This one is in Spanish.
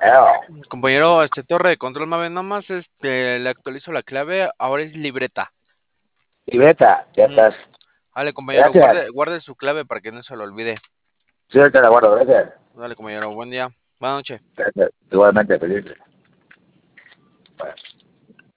Compañero, torre de control, Mave, nomás le actualizo la clave, ahora es libreta. Libreta, ya Ujú. estás. Vale, compañero, Gracias. guarde su clave para que no se lo olvide. Sí, ahorita la guardo, gracias. Dale, compañero, buen día. Buenas noches. Gracias. Igualmente, feliz. Bueno.